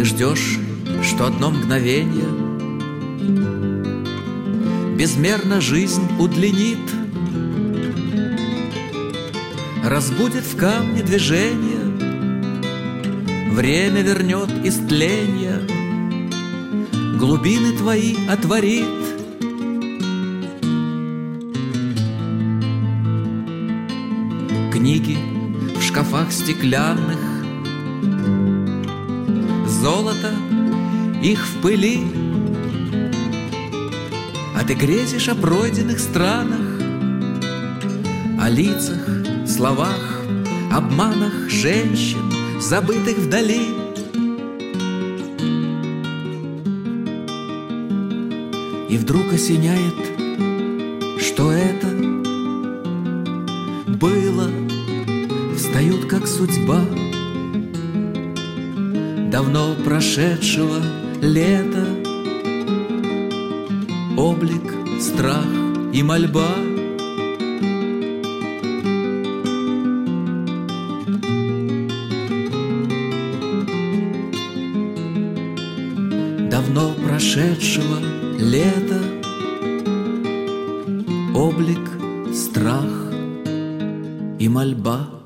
Ты ждешь, что одно мгновение безмерно жизнь удлинит, разбудит в камне движение, время вернет из тления, глубины твои отворит. Книги в шкафах стеклянных, золото их в пыли, а ты грезишь о пройденных странах, о лицах, словах, обманах женщин, забытых вдали. И вдруг осеняет, что это было, встают как судьба давно прошедшего лета, облик, страх и мольба. Давно прошедшего лета, облик, страх и мольба.